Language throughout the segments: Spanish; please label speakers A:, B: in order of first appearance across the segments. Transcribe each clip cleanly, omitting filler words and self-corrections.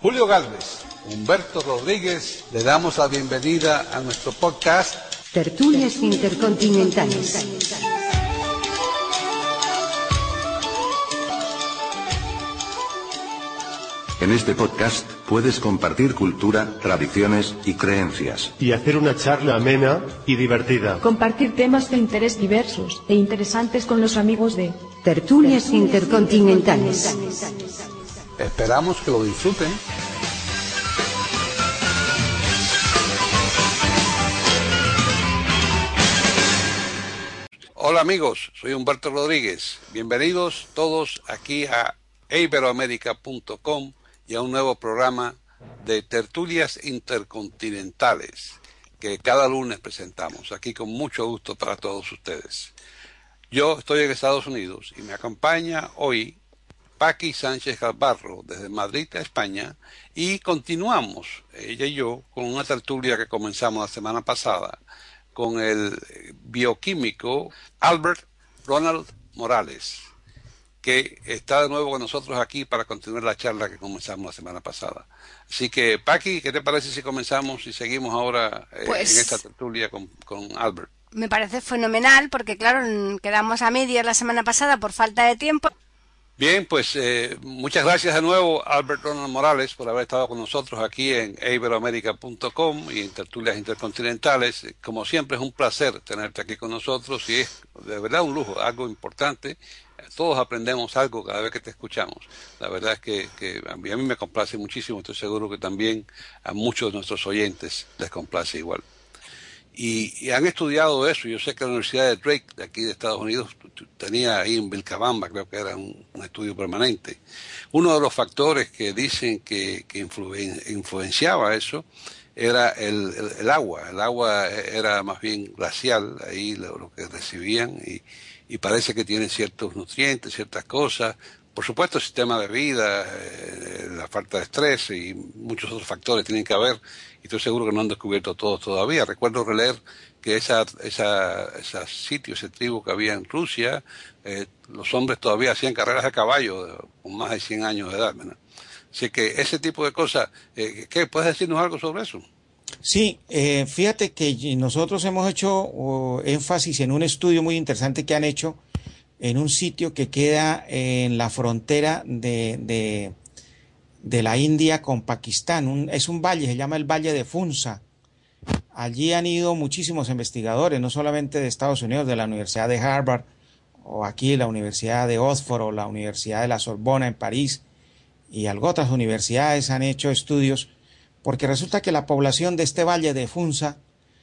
A: Julio Gálvez, Humberto Rodríguez, le damos la bienvenida a nuestro podcast
B: Tertulias Intercontinentales.
C: En este podcast puedes compartir cultura, tradiciones y creencias.
D: Y hacer una charla amena y divertida.
E: Compartir temas de interés diversos e interesantes con los amigos de
B: Tertulias Intercontinentales.
A: Esperamos que lo disfruten. Hola amigos, soy Humberto Rodríguez. Bienvenidos todos aquí a iberoamerica.com y a un nuevo programa de Tertulias Intercontinentales que cada lunes presentamos aquí con mucho gusto para todos ustedes. Yo estoy en Estados Unidos y me acompaña hoy Paqui Sánchez Galvarro desde Madrid, España, y continuamos, ella y yo, con una tertulia que comenzamos la semana pasada con el bioquímico Albert Ronald Morales, que está de nuevo con nosotros aquí para continuar la charla que comenzamos la semana pasada. Así que, Paqui, ¿qué te parece si comenzamos y seguimos ahora en esta tertulia con Albert?
F: Me parece fenomenal porque, claro, quedamos a medias la semana pasada por falta de tiempo.
A: Bien, pues muchas gracias de nuevo, Albert Ronald Morales, por haber estado con nosotros aquí en iberoamerica.com y en Tertulias Intercontinentales. Como siempre, es un placer tenerte aquí con nosotros y es de verdad un lujo, algo importante. Todos aprendemos algo cada vez que te escuchamos. La verdad es que a mí me complace muchísimo, estoy seguro que también a muchos de nuestros oyentes les complace igual. Y han estudiado eso. Yo sé que la Universidad de Drake, de aquí de Estados Unidos, tenía ahí en Vilcabamba, creo que era un estudio permanente. Uno de los factores que dicen que influenciaba eso era el agua. El agua era más bien glacial, ahí lo que recibían, y parece que tiene ciertos nutrientes, ciertas cosas. Por supuesto, el sistema de vida, la falta de estrés y muchos otros factores tienen que haber, y estoy seguro que no han descubierto todos todavía. Recuerdo releer que ese sitio, ese tribu que había en Rusia, los hombres todavía hacían carreras de caballo con más de 100 años de edad, ¿verdad? Así que ese tipo de cosas, ¿qué? ¿Puedes decirnos algo sobre eso?
G: Sí, fíjate que nosotros hemos hecho énfasis en un estudio muy interesante que han hecho en un sitio que queda en la frontera de la India con Pakistán. Es un valle, se llama el Valle de Funza. Allí han ido muchísimos investigadores, no solamente de Estados Unidos, de la Universidad de Harvard, o aquí la Universidad de Oxford, o la Universidad de la Sorbona en París, y algo otras universidades han hecho estudios, porque resulta que la población de este Valle de Funza,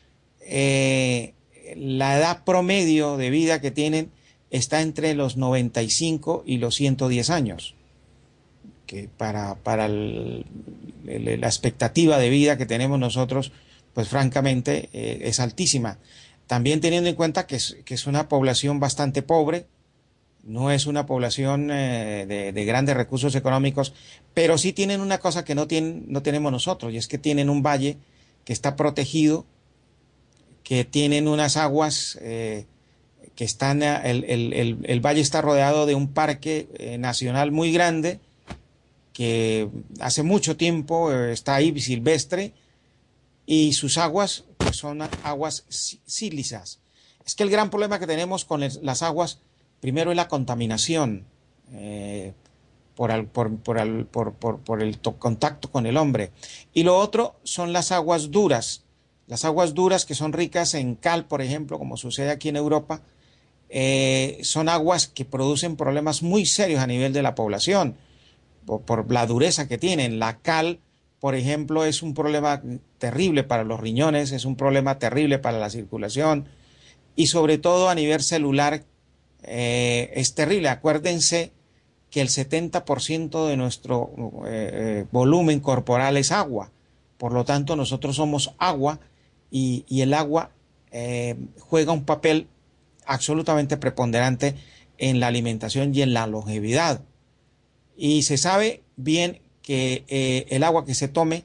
G: la edad promedio de vida que tienen está entre los 95 y los 110 años, que para la expectativa de vida que tenemos nosotros, pues francamente es altísima. También teniendo en cuenta que es una población bastante pobre, no es una población de grandes recursos económicos, pero sí tienen una cosa que no tenemos nosotros, y es que tienen un valle que está protegido, que tienen unas aguas que están, el valle está rodeado de un parque nacional muy grande que hace mucho tiempo está ahí silvestre, y sus aguas pues son aguas sílicas. Es que el gran problema que tenemos con las aguas, primero es la contaminación por el contacto con el hombre, y lo otro son las aguas duras. Las aguas duras, que son ricas en cal, por ejemplo, como sucede aquí en Europa, son aguas que producen problemas muy serios a nivel de la población por la dureza que tienen. La cal, por ejemplo, es un problema terrible para los riñones, es un problema terrible para la circulación, y sobre todo a nivel celular es terrible. Acuérdense que el 70% de nuestro volumen corporal es agua. Por lo tanto, nosotros somos agua, y el agua juega un papel absolutamente preponderante en la alimentación y en la longevidad. Y se sabe bien que del agua que se tome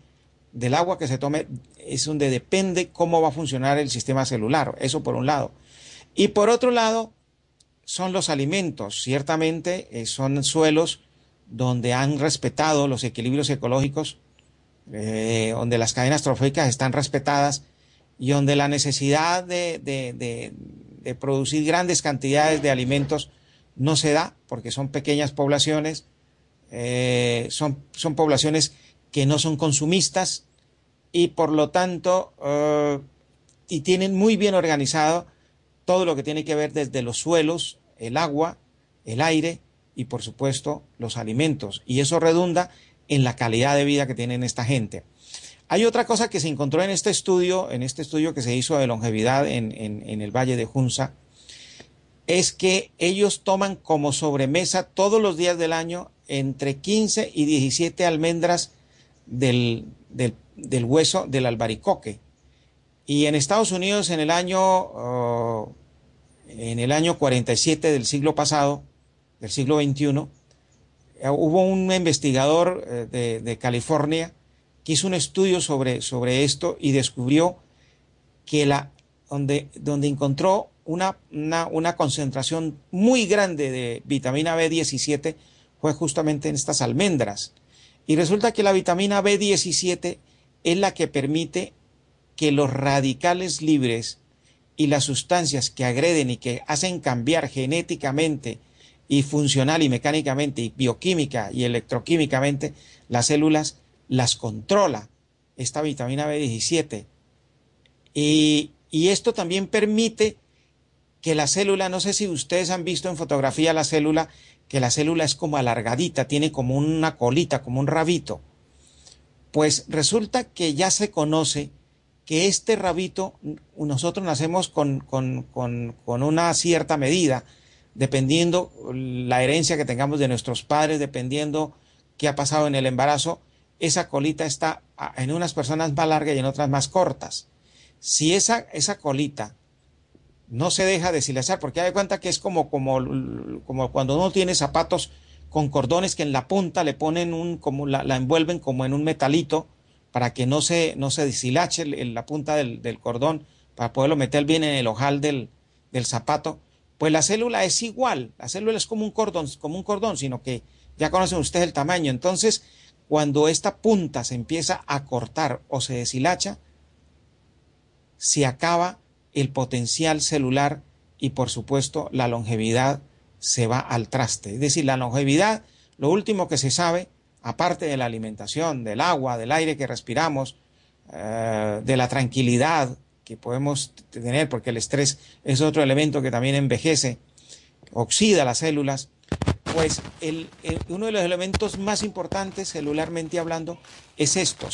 G: es donde depende cómo va a funcionar el sistema celular. Eso por un lado. Y por otro lado, son los alimentos. Ciertamente son suelos donde han respetado los equilibrios ecológicos donde las cadenas tróficas están respetadas y donde la necesidad de producir grandes cantidades de alimentos no se da, porque son pequeñas poblaciones, son poblaciones que no son consumistas y por lo tanto y tienen muy bien organizado todo lo que tiene que ver desde los suelos, el agua, el aire y por supuesto los alimentos, y eso redunda en la calidad de vida que tienen esta gente. Hay otra cosa que se encontró en este estudio que se hizo de longevidad en el Valle de Hunza, es que ellos toman como sobremesa todos los días del año entre 15 y 17 almendras del hueso del albaricoque. Y en Estados Unidos en el año 47 del siglo pasado, del siglo XXI, hubo un investigador de California que hizo un estudio sobre esto y descubrió que donde encontró una concentración muy grande de vitamina B17 fue justamente en estas almendras. Y resulta que la vitamina B17 es la que permite que los radicales libres y las sustancias que agreden y que hacen cambiar genéticamente y funcional y mecánicamente y bioquímica y electroquímicamente las células, las controla esta vitamina B17. Y esto también permite que la célula, no sé si ustedes han visto en fotografía la célula, que la célula es como alargadita, tiene como una colita, como un rabito. Pues resulta que ya se conoce que este rabito, nosotros nacemos con una cierta medida, dependiendo la herencia que tengamos de nuestros padres, dependiendo qué ha pasado en el embarazo, esa colita está en unas personas más larga y en otras más cortas. Si esa colita no se deja deshilachar, porque hay de cuenta que es como cuando uno tiene zapatos con cordones que en la punta le ponen la envuelven como en un metalito para que no se deshilache la punta del cordón, para poderlo meter bien en el ojal del zapato. Pues la célula es igual, la célula es como un cordón, sino que ya conocen ustedes el tamaño. Entonces, cuando esta punta se empieza a cortar o se deshilacha, se acaba el potencial celular y por supuesto la longevidad se va al traste. Es decir, la longevidad, lo último que se sabe, aparte de la alimentación, del agua, del aire que respiramos, de la tranquilidad que podemos tener, porque el estrés es otro elemento que también envejece, oxida las células, pues uno de los elementos más importantes celularmente hablando es esto.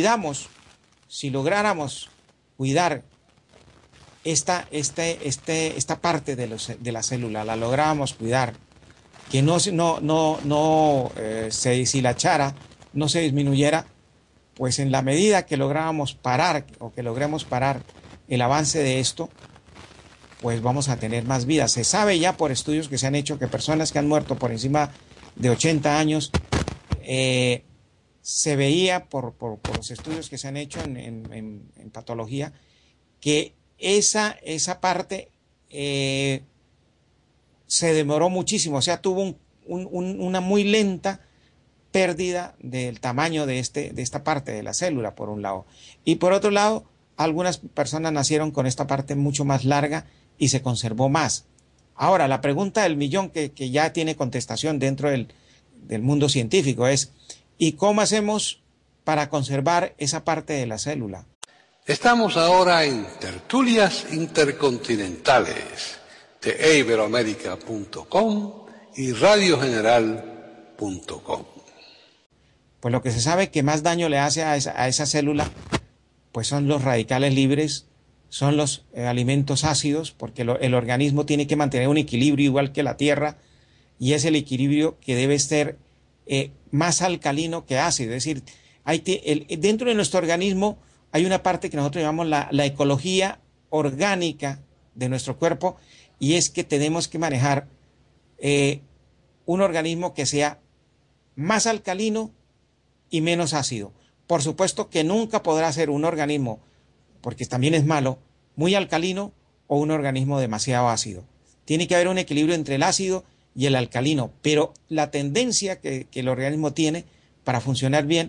G: Si lográramos cuidar esta parte de la célula, la lográramos cuidar, que no se deshilachara, no se disminuyera, pues en la medida que lográramos parar o que logremos parar el avance de esto, pues vamos a tener más vida. Se sabe ya por estudios que se han hecho que personas que han muerto por encima de 80 años, se veía por los estudios que se han hecho en patología, que esa parte se demoró muchísimo, o sea, tuvo una muy lenta pérdida del tamaño de esta parte de la célula, por un lado. Y por otro lado, algunas personas nacieron con esta parte mucho más larga y se conservó más. Ahora, la pregunta del millón que ya tiene contestación dentro del mundo científico es, ¿y cómo hacemos para conservar esa parte de la célula?
A: Estamos ahora en Tertulias Intercontinentales de iberoamerica.com y radiogeneral.com.
G: Pues lo que se sabe que más daño le hace a esa célula, pues son los radicales libres, son los alimentos ácidos, porque el organismo tiene que mantener un equilibrio igual que la Tierra, y es el equilibrio que debe ser más alcalino que ácido. Es decir, dentro de nuestro organismo hay una parte que nosotros llamamos la ecología orgánica de nuestro cuerpo, y es que tenemos que manejar un organismo que sea más alcalino y menos ácido. Por supuesto que nunca podrá ser un organismo, porque también es malo, muy alcalino o un organismo demasiado ácido. Tiene que haber un equilibrio entre el ácido y el alcalino, pero la tendencia que el organismo tiene para funcionar bien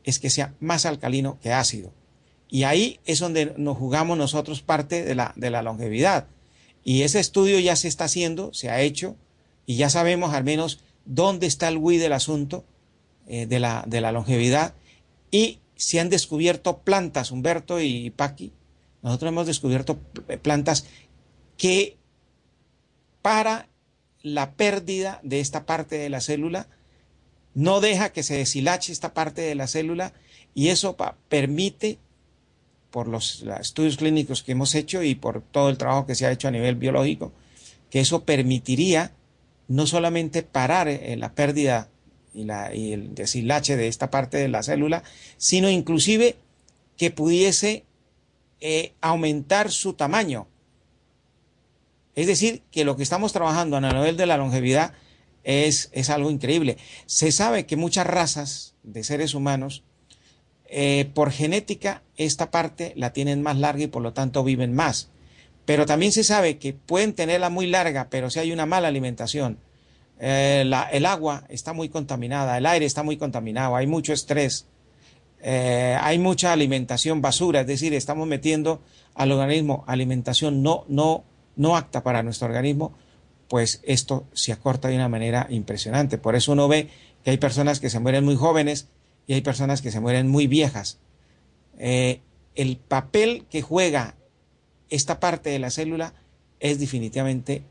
G: es que sea más alcalino que ácido. Y ahí es donde nos jugamos nosotros parte de la longevidad. Y ese estudio ya se está haciendo, se ha hecho, y ya sabemos al menos dónde está el Wii del asunto de la longevidad. Y se han descubierto plantas, Humberto y Paqui, nosotros hemos descubierto plantas que para la pérdida de esta parte de la célula no deja que se deshilache esta parte de la célula, y eso permite, por los estudios clínicos que hemos hecho y por todo el trabajo que se ha hecho a nivel biológico, que eso permitiría no solamente parar la pérdida y el deshilache de esta parte de la célula, sino inclusive que pudiese aumentar su tamaño. Es decir, que lo que estamos trabajando a nivel de la longevidad es algo increíble. Se sabe que muchas razas de seres humanos, por genética, esta parte la tienen más larga y por lo tanto viven más. Pero también se sabe que pueden tenerla muy larga, pero si hay una mala alimentación, el agua está muy contaminada, el aire está muy contaminado, hay mucho estrés, hay mucha alimentación basura, es decir, estamos metiendo al organismo alimentación no apta para nuestro organismo, pues esto se acorta de una manera impresionante. Por eso uno ve que hay personas que se mueren muy jóvenes y hay personas que se mueren muy viejas. El papel que juega esta parte de la célula es definitivamente,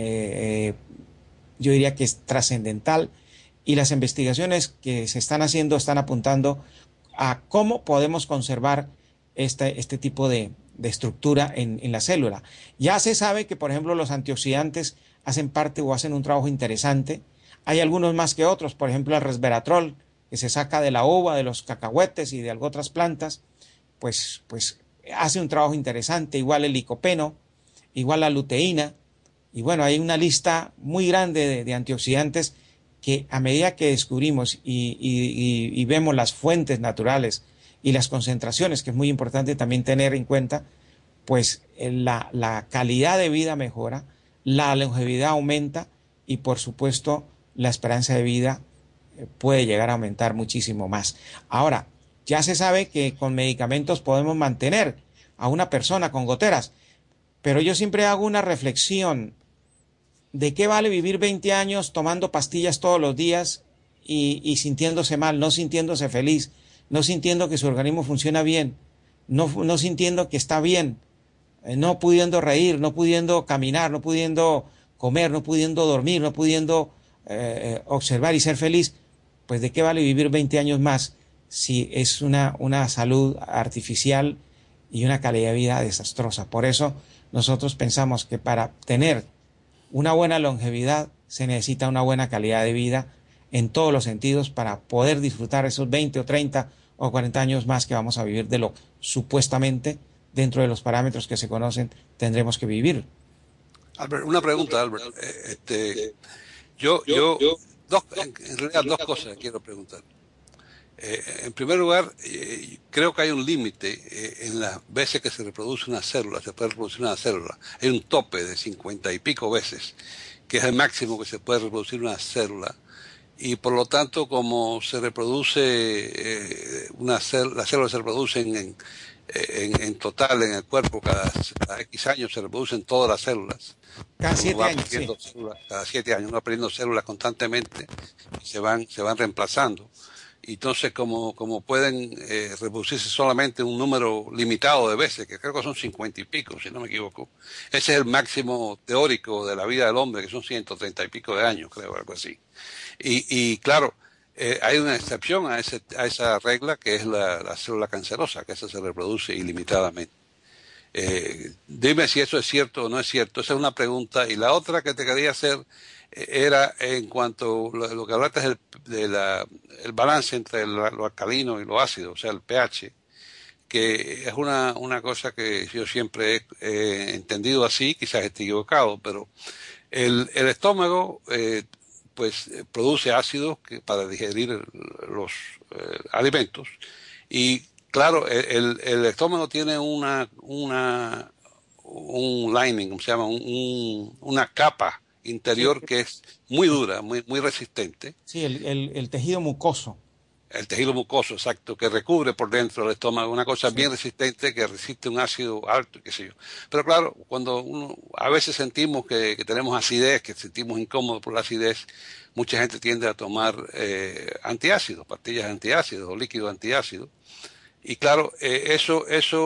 G: yo diría que es trascendental, y las investigaciones que se están haciendo están apuntando a cómo podemos conservar este tipo de estructura en la célula. Ya se sabe que, por ejemplo, los antioxidantes hacen parte o hacen un trabajo interesante. Hay algunos más que otros, por ejemplo, el resveratrol, que se saca de la uva, de los cacahuetes y de otras plantas, pues hace un trabajo interesante, igual el licopeno, igual la luteína, y bueno, hay una lista muy grande de antioxidantes que a medida que descubrimos y vemos las fuentes naturales y las concentraciones, que es muy importante también tener en cuenta, pues la calidad de vida mejora, la longevidad aumenta y por supuesto la esperanza de vida puede llegar a aumentar muchísimo más. Ahora, ya se sabe que con medicamentos podemos mantener a una persona con goteras, pero yo siempre hago una reflexión: ¿de qué vale vivir 20 años tomando pastillas todos los días y sintiéndose mal, no sintiéndose feliz, no sintiendo que su organismo funciona bien, no sintiendo que está bien, no pudiendo reír, no pudiendo caminar, no pudiendo comer, no pudiendo dormir, no pudiendo observar y ser feliz? Pues ¿de qué vale vivir 20 años más si es una salud artificial y una calidad de vida desastrosa? Por eso nosotros pensamos que para tener una buena longevidad se necesita una buena calidad de vida en todos los sentidos para poder disfrutar esos 20 o 30 o 40 años más que vamos a vivir de lo supuestamente, dentro de los parámetros que se conocen, tendremos que vivir.
A: Albert, una pregunta, Albert. En realidad dos cosas quiero preguntar. En primer lugar, creo que hay un límite en las veces que se reproduce una célula, se puede reproducir una célula. Hay un tope de 50 y pico veces, que es el máximo que se puede reproducir una célula. Y por lo tanto, como se reproduce las células se reproducen en total en el cuerpo cada X años, se reproducen todas las células.
G: Cada 7 años, sí.
A: Cada 7 años, uno va perdiendo células constantemente y se van reemplazando. Y entonces, como pueden reproducirse solamente un número limitado de veces, que creo que son 50 y pico, si no me equivoco, ese es el máximo teórico de la vida del hombre, que son 130 y pico de años, creo, algo así. Y claro, hay una excepción a esa regla, que es la célula cancerosa, que esa se reproduce ilimitadamente. Dime si eso es cierto o no es cierto. Esa es una pregunta. Y la otra que te quería hacer era en cuanto a lo que hablaste el balance entre lo alcalino y lo ácido, o sea, el pH, que es una cosa que yo siempre he entendido así, quizás esté equivocado, pero el estómago pues produce ácidos para digerir los alimentos, y claro, el estómago tiene un lining, ¿cómo se llama? Una capa interior, sí, que es muy dura, muy resistente.
G: Sí, el tejido mucoso.
A: el tejido mucoso, exacto, que recubre por dentro el estómago, una cosa bien resistente que resiste un ácido alto, qué sé yo. Pero claro, cuando uno a veces sentimos que tenemos acidez, que sentimos incómodos por la acidez, mucha gente tiende a tomar antiácidos, pastillas antiácidos o líquidos antiácidos. Y claro, eso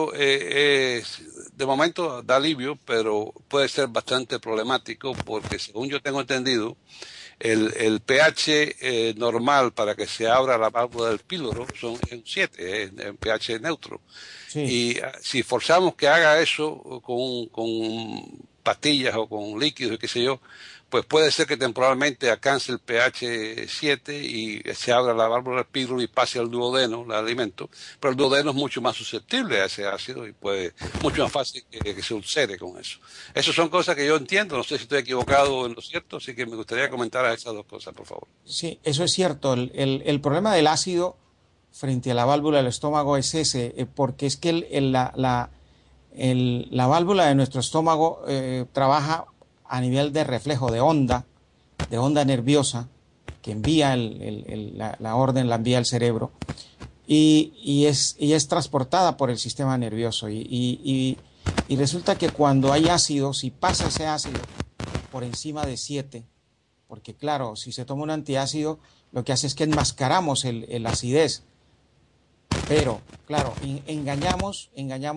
A: de momento da alivio, pero puede ser bastante problemático porque según yo tengo entendido, el pH normal para que se abra la válvula del píloro son en 7, en pH neutro.
G: Sí.
A: Y si forzamos que haga eso con pastillas o con líquidos, qué sé yo, pues puede ser que temporalmente alcance el pH 7 y se abra la válvula del píloro y pase al duodeno, el alimento, pero el duodeno es mucho más susceptible a ese ácido y puede mucho más fácil que se ulcere con eso. Esas son cosas que yo entiendo, no sé si estoy equivocado en lo cierto, así que me gustaría comentar esas dos cosas, por favor.
G: Sí, eso es cierto. El problema del ácido frente a la válvula del estómago es ese, porque es que la válvula de nuestro estómago trabaja a nivel de reflejo de onda nerviosa, que envía la orden, la envía al cerebro, y es transportada por el sistema nervioso. Y resulta que cuando hay ácido, si pasa ese ácido por encima de 7, porque claro, si se toma un antiácido, lo que hace es que enmascaramos el acidez, pero claro, engañamos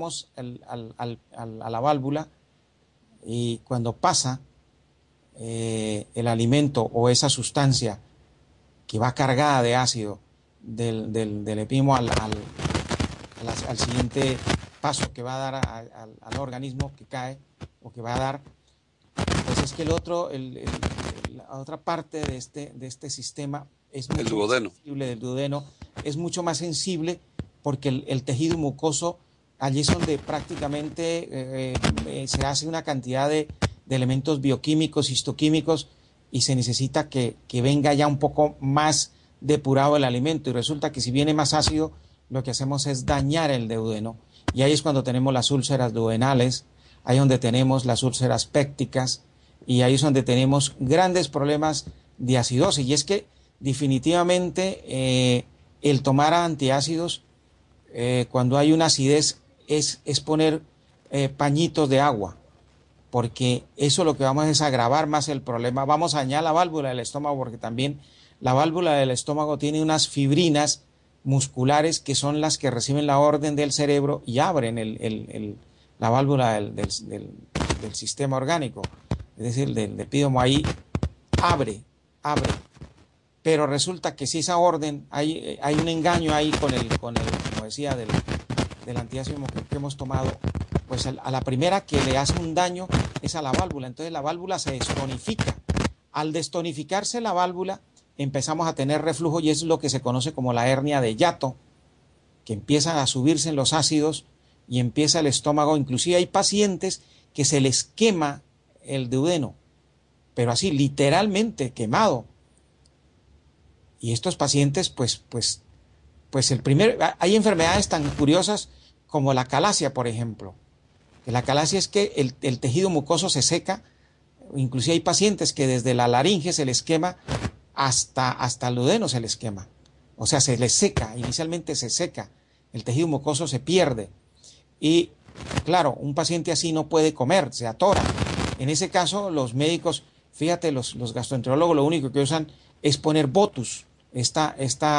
G: a la válvula, y cuando pasa el alimento o esa sustancia que va cargada de ácido del epimo al siguiente paso que va a dar al organismo que cae o que va a dar, pues es que la otra parte de este sistema es mucho más sensible, del duodeno, es mucho más sensible porque el tejido mucoso, allí es donde prácticamente se hace una cantidad de elementos bioquímicos, histoquímicos, y se necesita que venga ya un poco más depurado el alimento, y resulta que si viene más ácido, lo que hacemos es dañar el duodeno, y ahí es cuando tenemos las úlceras duodenales, ahí es donde tenemos las úlceras pépticas, y ahí es donde tenemos grandes problemas de acidosis. Y es que definitivamente el tomar antiácidos cuando hay una acidez es poner pañitos de agua, porque eso lo que vamos a es agravar más el problema. Vamos a dañar la válvula del estómago, porque también la válvula del estómago tiene unas fibrinas musculares que son las que reciben la orden del cerebro y abren la válvula del sistema orgánico, es decir, del epídemo. Ahí abre, pero resulta que si esa orden, hay un engaño ahí con el como decía, del antiácido que hemos tomado, pues a la primera que le hace un daño es a la válvula. Entonces la válvula se destonifica. Al destonificarse la válvula, empezamos a tener reflujo, y es lo que se conoce como la hernia de hiato, que empiezan a subirse los ácidos y empieza el estómago. Inclusive hay pacientes que se les quema el duodeno, pero así literalmente quemado. Y estos pacientes, pues hay enfermedades tan curiosas como la calasia, por ejemplo. La calasia es que el tejido mucoso se seca. Inclusive hay pacientes que desde la laringe se les quema hasta el duodeno se les quema. O sea, se les seca, inicialmente se seca, el tejido mucoso se pierde. Y claro, un paciente así no puede comer, se atora. En ese caso, los médicos, fíjate, los gastroenterólogos lo único que usan es poner Botus, esta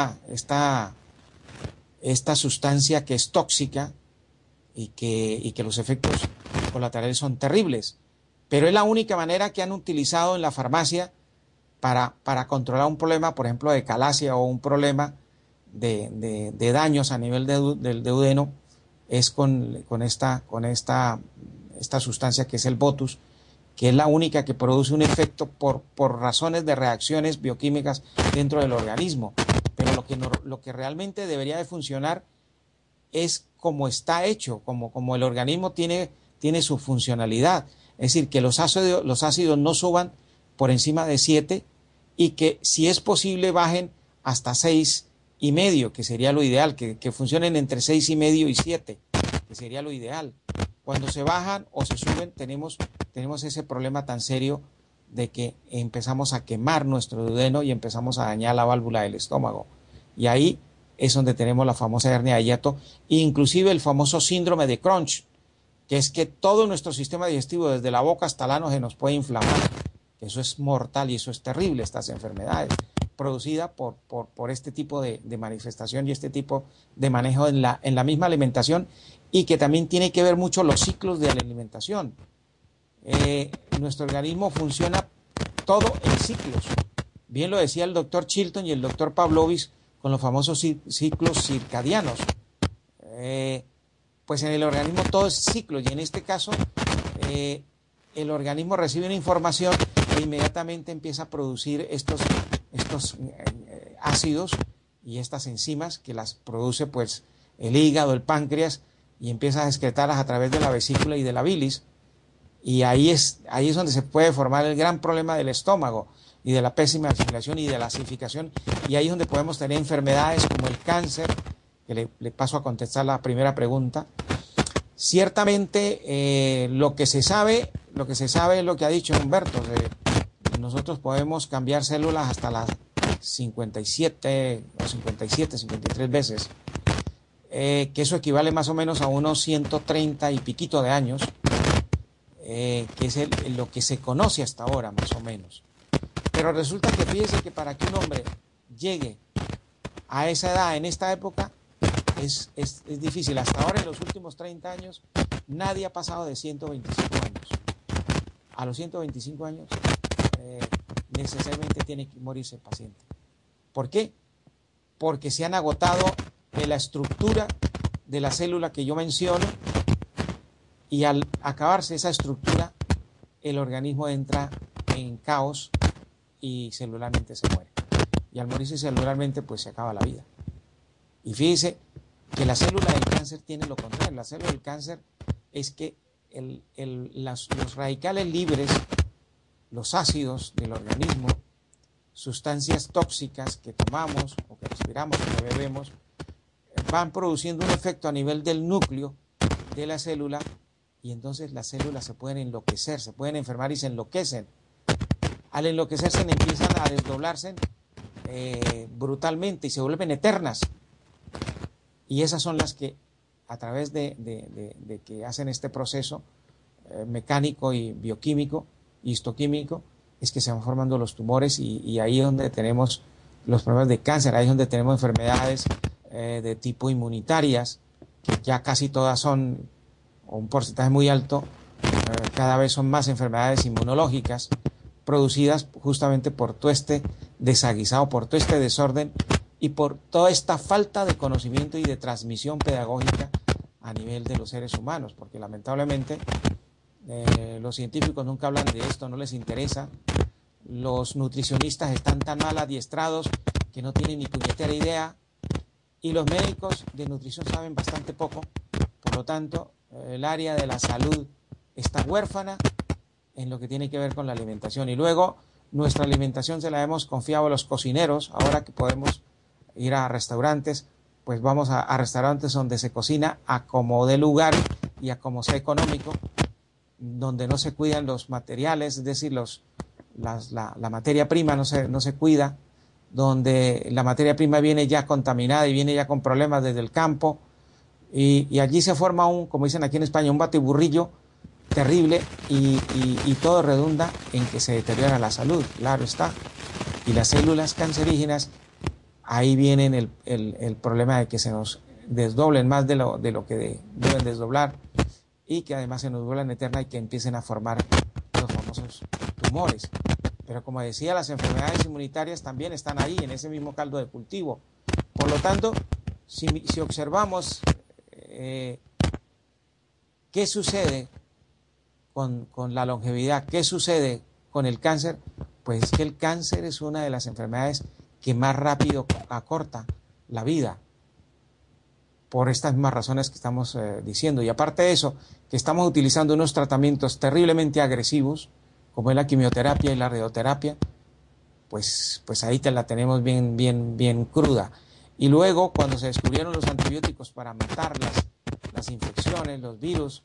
G: sustancia que es tóxica y que los efectos colaterales son terribles. Pero es la única manera que han utilizado en la farmacia para controlar un problema, por ejemplo, de calasia, o un problema de daños a nivel del duodeno, es con esta sustancia que es el Botus, que es la única que produce un efecto por razones de reacciones bioquímicas dentro del organismo. Pero lo que realmente debería de funcionar es como está hecho, como el organismo tiene su funcionalidad. Es decir, que los ácidos no suban por encima de 7, y que si es posible bajen hasta 6,5, que sería lo ideal, que funcionen entre 6,5 y 7, que sería lo ideal. Cuando se bajan o se suben, tenemos ese problema tan serio de que empezamos a quemar nuestro duodeno y empezamos a dañar la válvula del estómago. Y ahí es donde tenemos la famosa hernia de hiato, inclusive el famoso síndrome de Crohn, que es que todo nuestro sistema digestivo, desde la boca hasta el ano, se nos puede inflamar. Eso es mortal y eso es terrible, estas enfermedades, producidas por este tipo de manifestación y este tipo de manejo en la misma alimentación, y que también tiene que ver mucho los ciclos de la alimentación. Nuestro organismo funciona todo en ciclos. Bien lo decía el doctor Chilton y el doctor Pavlovich con los famosos ciclos circadianos. Pues en el organismo todo es ciclo, y en este caso el organismo recibe una información e inmediatamente empieza a producir estos ácidos y estas enzimas que las produce pues el hígado, el páncreas, y empieza a excretarlas a través de la vesícula y de la bilis, y ahí es donde se puede formar el gran problema del estómago y de la pésima circulación y de la acidificación, y ahí es donde podemos tener enfermedades como el cáncer, que le paso a contestar la primera pregunta. Ciertamente lo que se sabe es lo que ha dicho Humberto. Nosotros podemos cambiar células hasta las 57 o 53 veces, que eso equivale más o menos a unos 130 y piquito de años, que es lo que se conoce hasta ahora más o menos. Pero resulta que fíjese que para que un hombre llegue a esa edad en esta época es difícil. Hasta ahora, en los últimos 30 años, nadie ha pasado de 125 años. A los 125 años necesariamente tiene que morirse el paciente. ¿Por qué? Porque se han agotado de la estructura de la célula que yo menciono, y al acabarse esa estructura, el organismo entra en caos y celularmente se muere. Y al morirse celularmente, pues se acaba la vida. Y fíjese que la célula del cáncer tiene lo contrario. La célula del cáncer es que los radicales libres, los ácidos del organismo, sustancias tóxicas que tomamos o que respiramos o que bebemos, van produciendo un efecto a nivel del núcleo de la célula, y entonces las células se pueden enloquecer, se pueden enfermar y se enloquecen. Al enloquecerse empiezan a desdoblarse brutalmente y se vuelven eternas. Y esas son las que, a través de que hacen este proceso mecánico y bioquímico, histoquímico, es que se van formando los tumores, y ahí es donde tenemos los problemas de cáncer, ahí es donde tenemos enfermedades de tipo inmunitarias, que ya casi todas son, o un porcentaje muy alto, cada vez son más enfermedades inmunológicas, producidas justamente por todo este desaguisado, por todo este desorden y por toda esta falta de conocimiento y de transmisión pedagógica a nivel de los seres humanos, porque lamentablemente los científicos nunca hablan de esto, no les interesa. Los nutricionistas están tan mal adiestrados que no tienen ni puñetera idea, y los médicos de nutrición saben bastante poco. Por lo tanto, el área de la salud está huérfana en lo que tiene que ver con la alimentación. Y luego nuestra alimentación se la hemos confiado a los cocineros. Ahora que podemos ir a restaurantes, pues vamos a restaurantes donde se cocina a como dé lugar y a como sea económico, donde no se cuidan los materiales, es decir, la materia prima no se cuida, donde la materia prima viene ya contaminada y viene ya con problemas desde el campo, y allí se forma como dicen aquí en España, un batiburrillo terrible, y todo redunda en que se deteriora la salud, claro está. Y las células cancerígenas, ahí vienen el problema de que se nos desdoblen más de lo que deben desdoblar, y que además se nos vuelvan eternas y que empiecen a formar los famosos tumores. Pero como decía, las enfermedades inmunitarias también están ahí, en ese mismo caldo de cultivo. Por lo tanto, si observamos qué sucede con la longevidad, qué sucede con el cáncer, pues es que el cáncer es una de las enfermedades que más rápido acorta la vida, por estas mismas razones que estamos diciendo. Y aparte de eso, que estamos utilizando unos tratamientos terriblemente agresivos, como es la quimioterapia y la radioterapia, pues ahí la tenemos bien cruda. Y luego, cuando se descubrieron los antibióticos para matar las infecciones, los virus,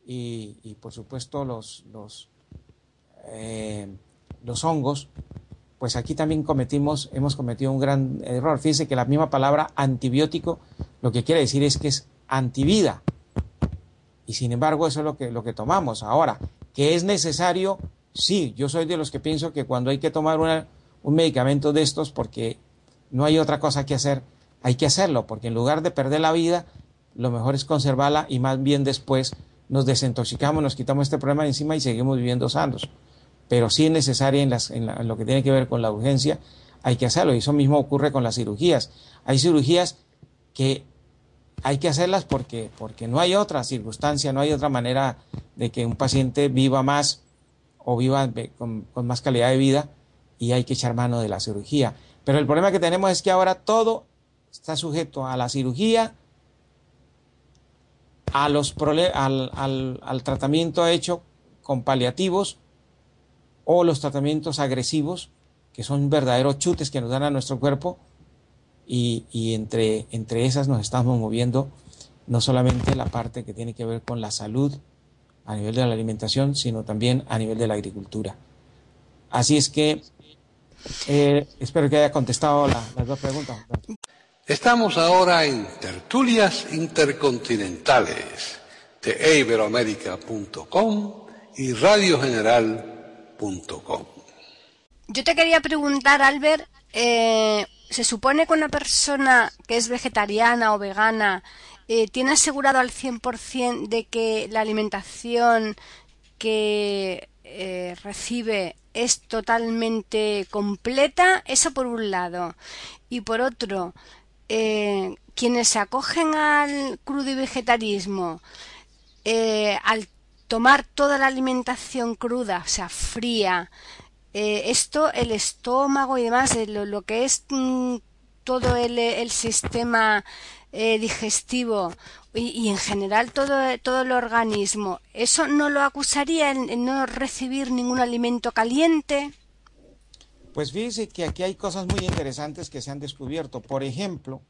G: y por supuesto los hongos, pues aquí también hemos cometido un gran error. Fíjense que la misma palabra antibiótico lo que quiere decir es que es antivida. Y sin embargo eso es lo que tomamos. Ahora, ¿que es necesario? Sí, yo soy de los que pienso que cuando hay que tomar un medicamento de estos porque no hay otra cosa que hacer, hay que hacerlo, porque en lugar de perder la vida, lo mejor es conservarla y más bien después nos desintoxicamos, nos quitamos este problema de encima y seguimos viviendo sanos. Pero sí es necesario en lo que tiene que ver con la urgencia, hay que hacerlo. Y eso mismo ocurre con las cirugías. Hay cirugías que hay que hacerlas porque no hay otra circunstancia, no hay otra manera de que un paciente viva más o viva con más calidad de vida y hay que echar mano de la cirugía. Pero el problema que tenemos es que ahora todo está sujeto a la cirugía, al tratamiento hecho con paliativos o los tratamientos agresivos, que son verdaderos chutes que nos dan a nuestro cuerpo, y entre esas nos estamos moviendo no solamente la parte que tiene que ver con la salud a nivel de la alimentación, sino también a nivel de la agricultura. Así es que espero que haya contestado las dos preguntas.
A: Estamos ahora en Tertulias Intercontinentales de iberoamerica.com y radiogeneral.com.
F: Yo te quería preguntar, Albert, ¿se supone que una persona que es vegetariana o vegana tiene asegurado al 100% de que la alimentación que recibe es totalmente completa? Eso por un lado. Y por otro, quienes se acogen al crudivegetarismo, al tomar toda la alimentación cruda, o sea, fría, esto, el estómago y demás, lo que es todo el sistema digestivo y en general todo el organismo, ¿eso no lo acusaría en no recibir ningún alimento caliente?
G: Pues fíjese que aquí hay cosas muy interesantes que se han descubierto. Por ejemplo,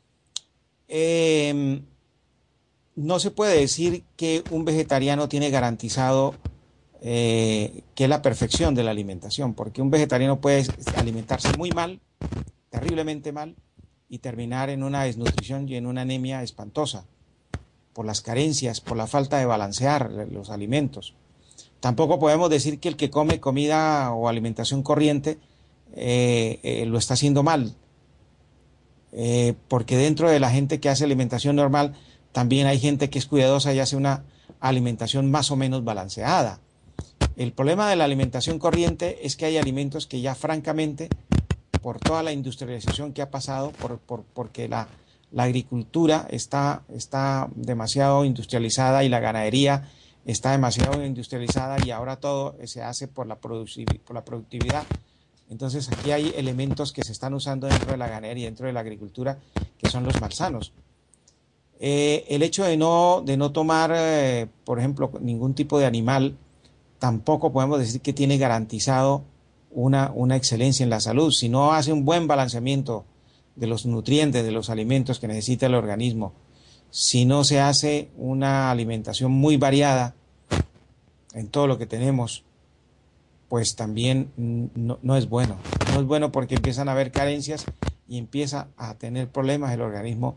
G: no se puede decir que un vegetariano tiene garantizado que es la perfección de la alimentación, porque un vegetariano puede alimentarse muy mal, terriblemente mal, y terminar en una desnutrición y en una anemia espantosa, por las carencias, por la falta de balancear los alimentos. Tampoco podemos decir que el que come comida o alimentación corriente lo está haciendo mal, porque dentro de la gente que hace alimentación normal también hay gente que es cuidadosa y hace una alimentación más o menos balanceada. El problema de la alimentación corriente es que hay alimentos que ya francamente, por toda la industrialización que ha pasado, porque la agricultura está demasiado industrializada y la ganadería está demasiado industrializada y ahora todo se hace por la productividad. Entonces aquí hay elementos que se están usando dentro de la ganadería y dentro de la agricultura que son los malsanos. El hecho de no tomar, por ejemplo, ningún tipo de animal, tampoco podemos decir que tiene garantizado una excelencia en la salud. Si no hace un buen balanceamiento de los nutrientes, de los alimentos que necesita el organismo, si no se hace una alimentación muy variada en todo lo que tenemos, pues también no es bueno. No es bueno porque empiezan a haber carencias y empieza a tener problemas el organismo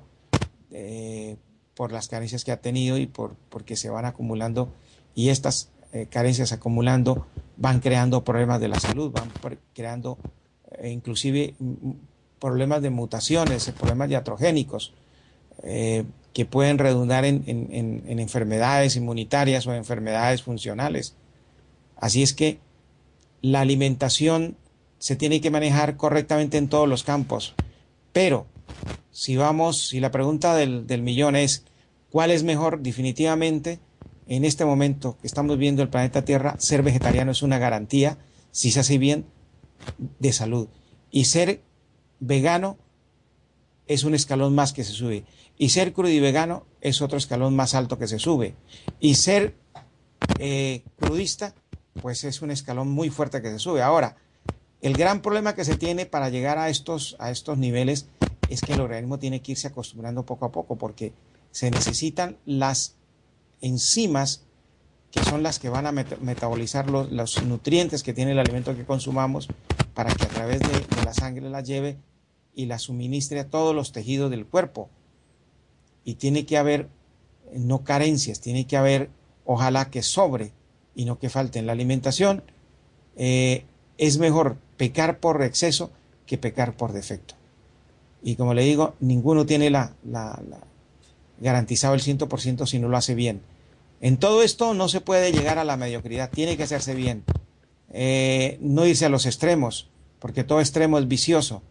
G: por las carencias que ha tenido y porque se van acumulando, y estas carencias acumulando van creando problemas de la salud, van creando inclusive problemas de mutaciones, problemas iatrogénicos que pueden redundar en enfermedades inmunitarias o enfermedades funcionales. Así es que la alimentación se tiene que manejar correctamente en todos los campos, pero si la pregunta del millón es ¿cuál es mejor? Definitivamente en este momento que estamos viendo el planeta Tierra, ser vegetariano es una garantía, si se hace bien, de salud. Y ser vegano es un escalón más que se sube. Y ser crudivegano es otro escalón más alto que se sube. Y ser crudista, pues es un escalón muy fuerte que se sube. Ahora, el gran problema que se tiene para llegar a estos niveles es que el organismo tiene que irse acostumbrando poco a poco, porque se necesitan las enzimas que son las que van a metabolizar los nutrientes que tiene el alimento que consumamos para que a través de la sangre la lleve y la suministre a todos los tejidos del cuerpo. Y tiene que haber no carencias, tiene que haber, ojalá que sobre y no que falte en la alimentación. Es mejor pecar por exceso que pecar por defecto. Y como le digo, ninguno tiene garantizado el 100% si no lo hace bien. En todo esto no se puede llegar a la mediocridad, tiene que hacerse bien. No irse a los extremos, porque todo extremo es vicioso.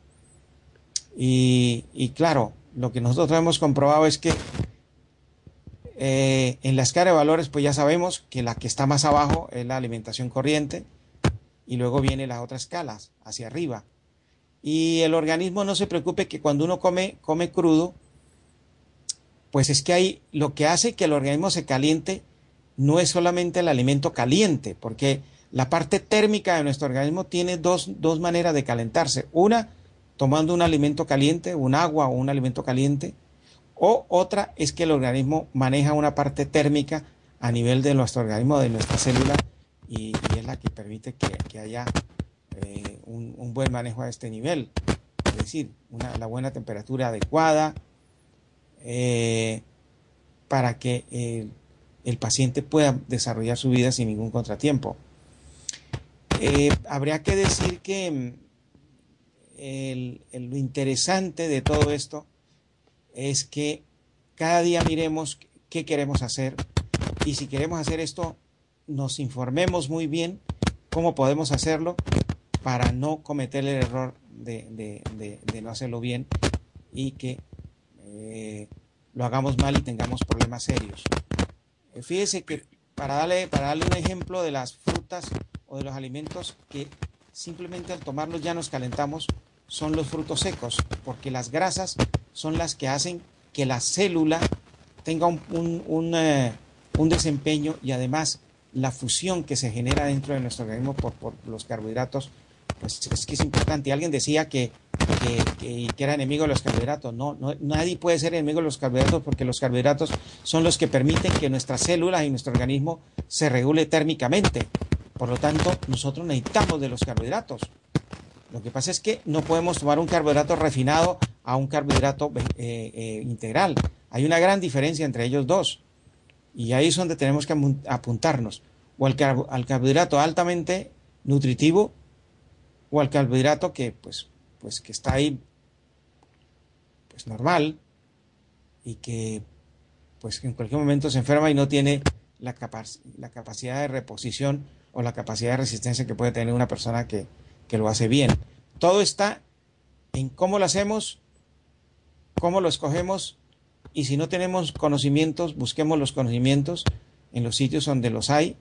G: Y claro, lo que nosotros hemos comprobado es que en la escala de valores, pues ya sabemos que la que está más abajo es la alimentación corriente y luego vienen las otras escalas hacia arriba. Y el organismo, no se preocupe que cuando uno come crudo, pues es que hay lo que hace que el organismo se caliente no es solamente el alimento caliente, porque la parte térmica de nuestro organismo tiene dos maneras de calentarse. Una, tomando un alimento caliente, un agua o un alimento caliente, o otra es que el organismo maneja una parte térmica a nivel de nuestro organismo, de nuestra célula, y es la que permite que haya un buen manejo a este nivel. Es decir, la buena temperatura adecuada para que el paciente pueda desarrollar su vida sin ningún contratiempo. Habría que decir que lo interesante de todo esto es que cada día miremos qué queremos hacer y si queremos hacer esto nos informemos muy bien cómo podemos hacerlo para no cometer el error de no hacerlo bien y que lo hagamos mal y tengamos problemas serios. Fíjese que para darle un ejemplo de las frutas o de los alimentos que simplemente al tomarlos ya nos calentamos, son los frutos secos, porque las grasas son las que hacen que la célula tenga un desempeño y además la fusión que se genera dentro de nuestro organismo por los carbohidratos, pues es que es importante. Alguien decía que era enemigo de los carbohidratos. No, nadie puede ser enemigo de los carbohidratos porque los carbohidratos son los que permiten que nuestras células y nuestro organismo se regule térmicamente. Por lo tanto, nosotros necesitamos de los carbohidratos. Lo que pasa es que no podemos tomar un carbohidrato refinado a un carbohidrato integral. Hay una gran diferencia entre ellos dos. Y ahí es donde tenemos que apuntarnos. O al carbohidrato altamente nutritivo o al carbohidrato que que está ahí pues normal y que pues en cualquier momento se enferma y no tiene la capacidad de reposición o la capacidad de resistencia que puede tener una persona que lo hace bien. Todo está en cómo lo hacemos, cómo lo escogemos, y si no tenemos conocimientos, busquemos los conocimientos en los sitios donde los hay,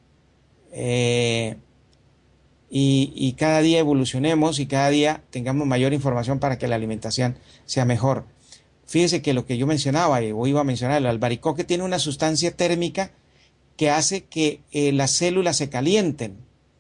G: y cada día evolucionemos y cada día tengamos mayor información para que la alimentación sea mejor. Fíjese que lo que yo mencionaba, o iba a mencionar, el albaricoque tiene una sustancia térmica que hace que las células se calienten.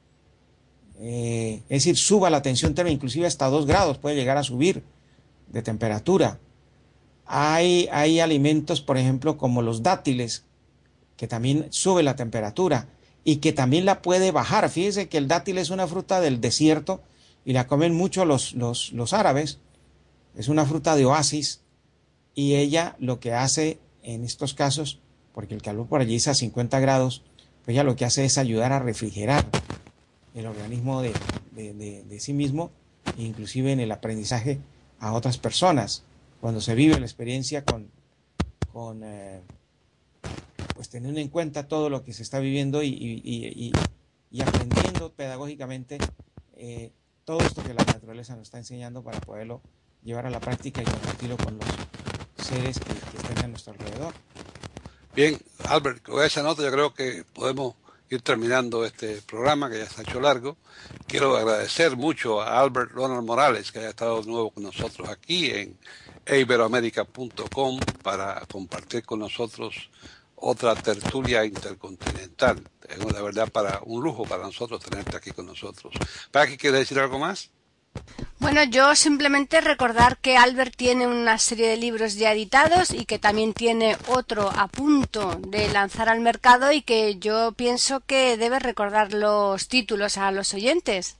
G: Es decir, suba la tensión térmica, inclusive hasta 2 grados puede llegar a subir de temperatura. Hay alimentos, por ejemplo, como los dátiles, que también sube la temperatura y que también la puede bajar. Fíjese que el dátil es una fruta del desierto y la comen mucho los árabes. Es una fruta de oasis y ella lo que hace en estos casos, porque el calor por allí es a 50 grados, pues ella lo que hace es ayudar a refrigerar el organismo de sí mismo, inclusive en el aprendizaje a otras personas. Cuando se vive la experiencia pues teniendo en cuenta todo lo que se está viviendo y aprendiendo pedagógicamente todo esto que la naturaleza nos está enseñando para poderlo llevar a la práctica y compartirlo con los seres que estén a nuestro alrededor.
A: Bien, Albert, con esa nota yo creo que podemos ir terminando este programa que ya se ha hecho largo. Quiero agradecer mucho a Albert Ronald Morales que haya estado de nuevo con nosotros aquí en iberoamerica.com para compartir con nosotros otra tertulia intercontinental. Es de verdad un lujo para nosotros tenerte aquí con nosotros. ¿Paqui, quieres decir algo más?
F: Bueno, yo simplemente recordar que Albert tiene una serie de libros ya editados y que también tiene otro a punto de lanzar al mercado y que yo pienso que debe recordar los títulos a los oyentes.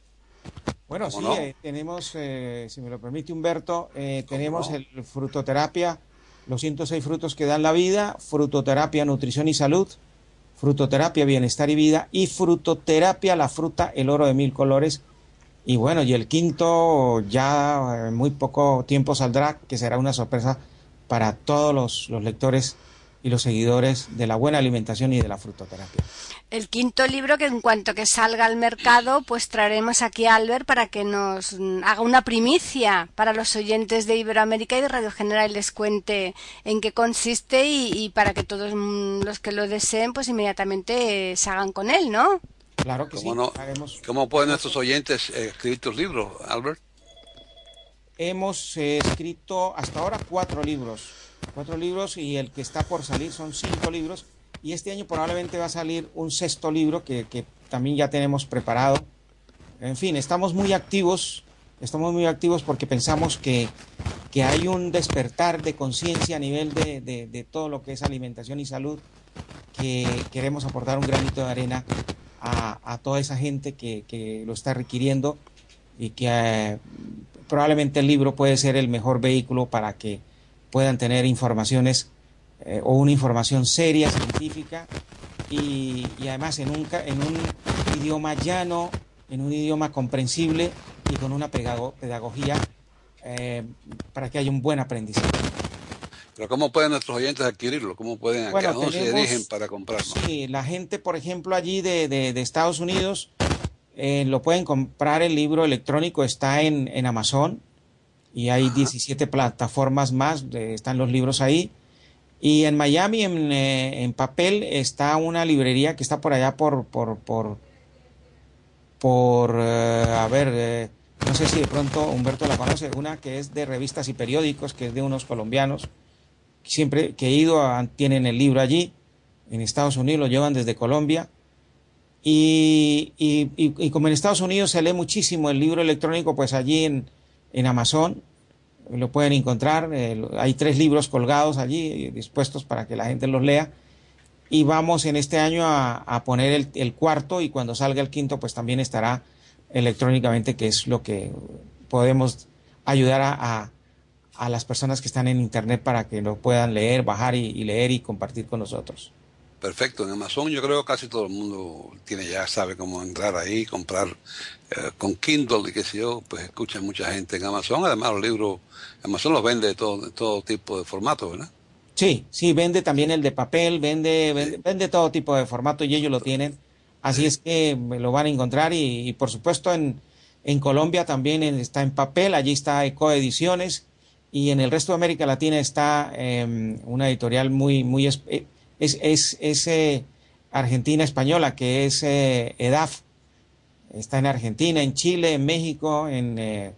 G: Bueno, sí,
A: no?
G: tenemos, si me lo permite Humberto, tenemos el frutoterapia, los 106 frutos que dan la vida, frutoterapia, nutrición y salud, frutoterapia, bienestar y vida, y frutoterapia, la fruta, el oro de 1000 colores. Y bueno, y el quinto ya en muy poco tiempo saldrá, que será una sorpresa para todos los lectores y los seguidores de la buena alimentación y de la frutoterapia.
F: El quinto libro que en cuanto que salga al mercado, pues traeremos aquí a Albert para que nos haga una primicia para los oyentes de Iberoamérica y de Radio General, les cuente en qué consiste y para que todos los que lo deseen pues inmediatamente se hagan con él, ¿no?
G: Claro que sí.
A: No? ¿Cómo pueden nuestros oyentes escribir tus libros, Albert?
G: Hemos escrito hasta ahora 4 libros y el que está por salir son 5 libros. Y este año probablemente va a salir un 6º libro que también ya tenemos preparado. En fin, estamos muy activos porque pensamos que hay un despertar de conciencia a nivel de todo lo que es alimentación y salud, que queremos aportar un granito de arena a toda esa gente que lo está requiriendo y que probablemente el libro puede ser el mejor vehículo para que puedan tener informaciones o una información seria, científica y además en un idioma llano, en un idioma comprensible y con una pedagogía para que haya un buen aprendizaje.
A: Pero ¿cómo pueden nuestros oyentes adquirirlo? ¿Cómo pueden,
G: bueno,
A: a dónde se dirigen para comprarlo?
G: Sí, la gente, por ejemplo, allí de Estados Unidos lo pueden comprar, el libro electrónico está en Amazon y hay 17 plataformas más, están los libros ahí. Y en Miami, en papel, está una librería que está por allá no sé si de pronto Humberto la conoce, una que es de revistas y periódicos, que es de unos colombianos, siempre que he ido, tienen el libro allí, en Estados Unidos lo llevan desde Colombia, y como en Estados Unidos se lee muchísimo el libro electrónico, pues allí en Amazon lo pueden encontrar. Hay 3 libros colgados allí dispuestos para que la gente los lea, y vamos en este año a poner el 4º, y cuando salga el 5º pues también estará electrónicamente, que es lo que podemos ayudar a las personas que están en internet para que lo puedan leer, bajar y leer y compartir con nosotros.
A: Perfecto, en Amazon yo creo que casi todo el mundo sabe cómo entrar ahí, comprar con Kindle y qué sé yo, pues escucha mucha gente en Amazon. Además los libros, Amazon los vende de todo tipo de formato, ¿verdad?
G: Sí, vende también el de papel, vende todo tipo de formato y ellos lo tienen. Así es que lo van a encontrar y por supuesto en Colombia también está en papel, allí está Ecoediciones, y en el resto de América Latina está una editorial muy argentina española, que es EDAF. Está en Argentina, en Chile, en México, en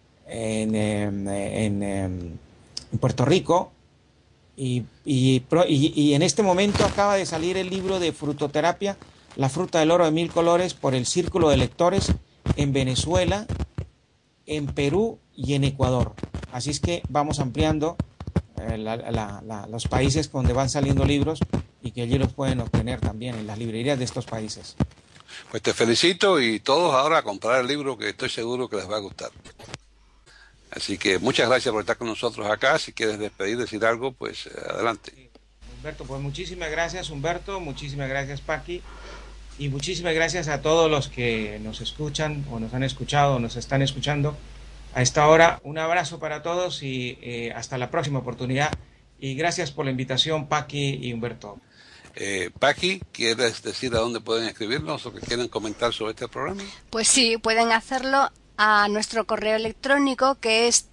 G: Puerto Rico, y en este momento acaba de salir el libro de frutoterapia, la fruta del oro de 1000 colores, por el Círculo de Lectores en Venezuela, en Perú y en Ecuador. Así es que vamos ampliando los países donde van saliendo libros, y que allí los pueden obtener también en las librerías de estos países.
A: Pues te felicito, y todos ahora a comprar el libro, que estoy seguro que les va a gustar. Así que muchas gracias por estar con nosotros acá. Si quieres despedir, decir algo, pues adelante.
G: Sí. Humberto, pues muchísimas gracias, Humberto, muchísimas gracias, Paqui, y muchísimas gracias a todos los que nos escuchan o nos han escuchado o nos están escuchando a esta hora. Un abrazo para todos y hasta la próxima oportunidad, y gracias por la invitación, Paqui y Humberto.
A: Paqui, ¿quieres decir a dónde pueden escribirnos o que quieran comentar sobre este programa?
F: Pues sí, pueden hacerlo a nuestro correo electrónico, que es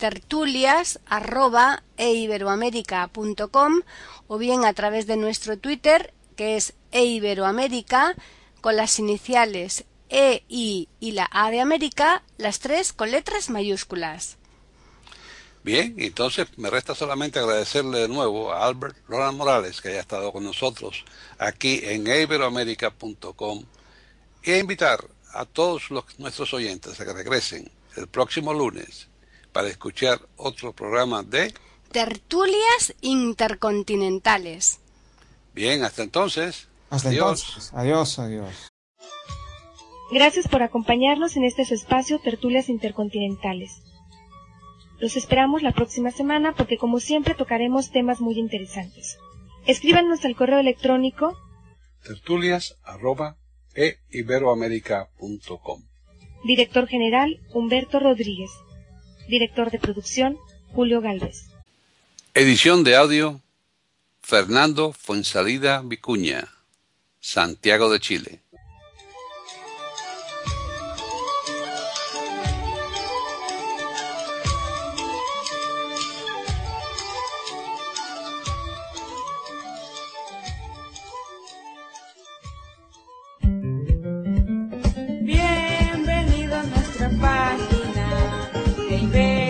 F: tertulias@eiberoamerica.com, o bien a través de nuestro Twitter, que es eiberoamerica, con las iniciales E, I y la A de América, las 3 con letras mayúsculas.
A: Bien, entonces me resta solamente agradecerle de nuevo a Albert Ronald Morales que haya estado con nosotros aquí en iberoamerica.com, y a invitar a todos nuestros oyentes a que regresen el próximo lunes para escuchar otro programa de
F: Tertulias Intercontinentales.
A: Bien, hasta entonces.
G: Hasta
A: Adiós.
G: entonces. Adiós.
H: Gracias por acompañarnos en este su espacio Tertulias Intercontinentales. Los esperamos la próxima semana porque como siempre tocaremos temas muy interesantes. Escríbanos al correo electrónico
A: tertulias@eiberoamerica.com.
H: Director General Humberto Rodríguez. Director de Producción Julio Gálvez.
A: Edición de audio Fernando Fuensalida Vicuña, Santiago de Chile.
I: Bienvenido a nuestra página de